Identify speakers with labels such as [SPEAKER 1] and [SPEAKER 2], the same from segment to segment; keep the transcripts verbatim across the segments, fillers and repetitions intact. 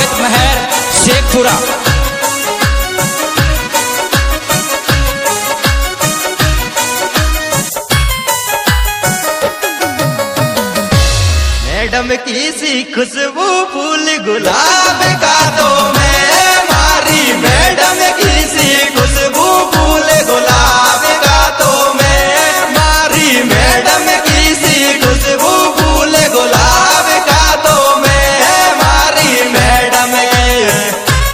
[SPEAKER 1] अमृत महर शेखपुरा।
[SPEAKER 2] मैडम की सी खुशबू फूल गुलाब का तो मैं मारी, मैडम की सी खुशबू फूल गुलाब का तो मैं मारी, मैडम की सी खुशबू फूल गुलाब का तो मैं मारी मैडम के।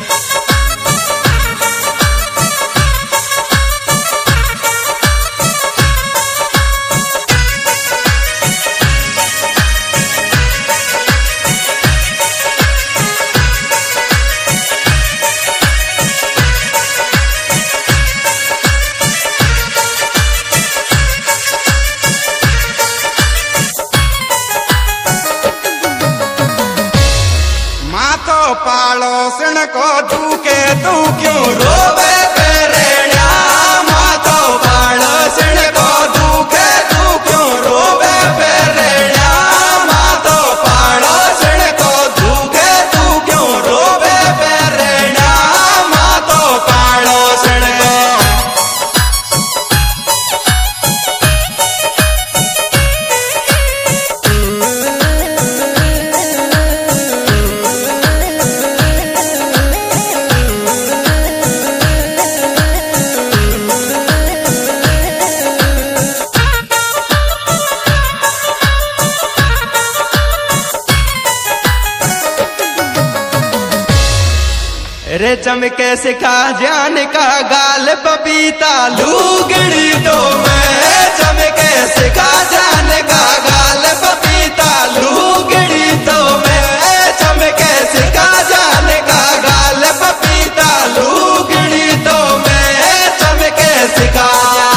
[SPEAKER 2] पाड़ोसन को दुखे तू क्यों रोवे पेरेण्या, मातो पाड़ोसन को दुखे तू क्यों रोवे पेरेण्या, मातो पाड़ोसन को दुखे तू क्यों रोवे पेरेण्या, मातो पाड़ोसन को। रे चमके सिखा जान का गाल पपीता लूगड़ी तो मैं, चमके सिखा जान का गाल पपीता लूगड़ी तो मैं, चमके सिखा जान का गाल पपीता लूगड़ी तो मैं, चमके सिखा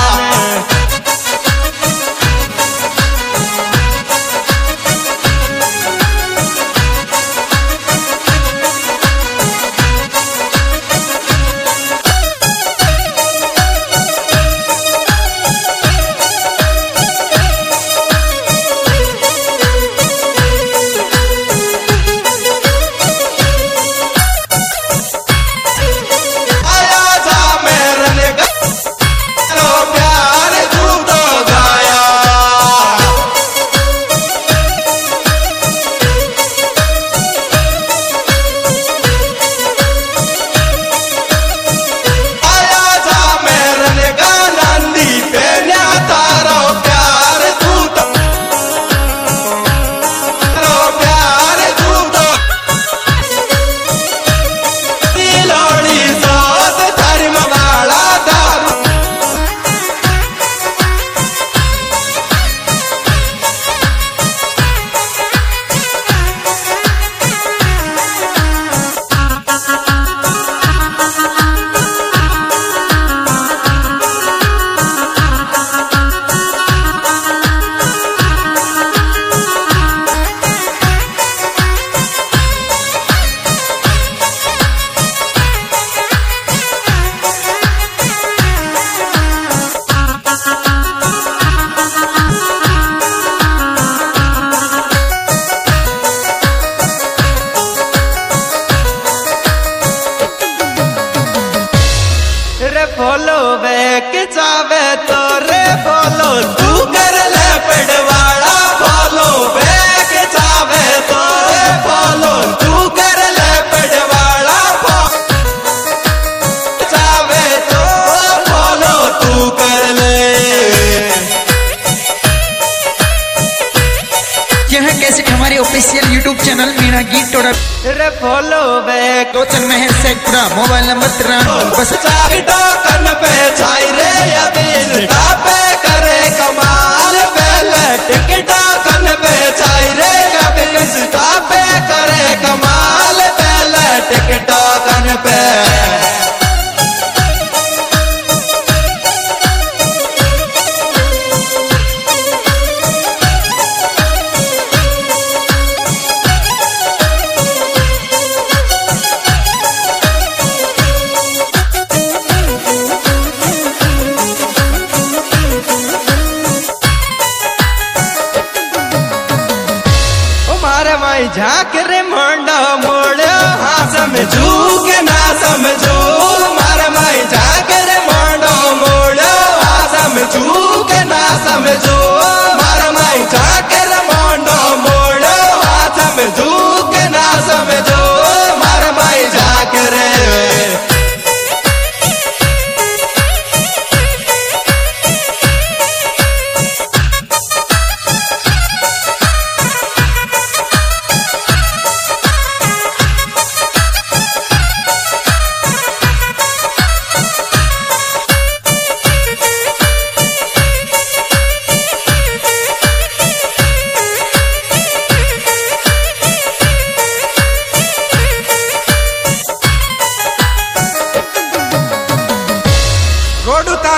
[SPEAKER 2] बोलो वे के चावे तो रे बोलो तू कर ले पड़वाड़ा, बोलो वे के चावे तो रे बोलो तू कर ले पड़वाड़ा, चावे तो बोलो तू कर ले।
[SPEAKER 1] यह कैसेट हमारे ऑफिशियल यूट्यूब चैनल मीणा गीत टोड़ा
[SPEAKER 2] रे बोलो वे
[SPEAKER 1] लोचन महर शेखपुरा, मोबाइल नंबर तिरानवे बस
[SPEAKER 2] कन पे छाई रे यदि पे करे कमाल, पहले टिकटा कन पे छाई रे कभी पे करे कमाल, पहले टिकटा कन पे। झाक रे मोंडा मोड़ हाथ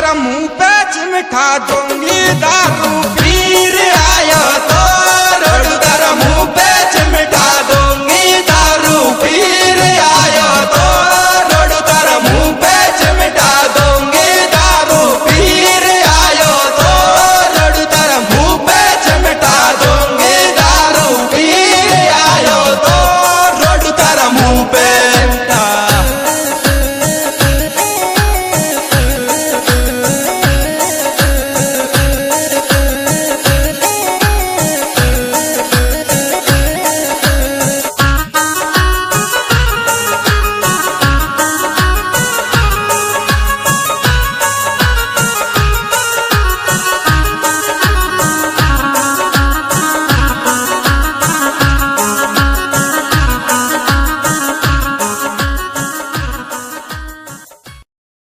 [SPEAKER 2] तेरा मुंह पे चिमटा दूंगी दारू पीर आयो तो रोडू तेरा मुंह पे चिमटा दूंगी दारू पीर आयो तो रोडू तेरा मुंह पे चिमटा दूंगी दारू पीर आयो तो रोडू तेरा मुंह पे चिमटा दूंगी दारू पीर आयो तो रोडू तेरा मुंह पे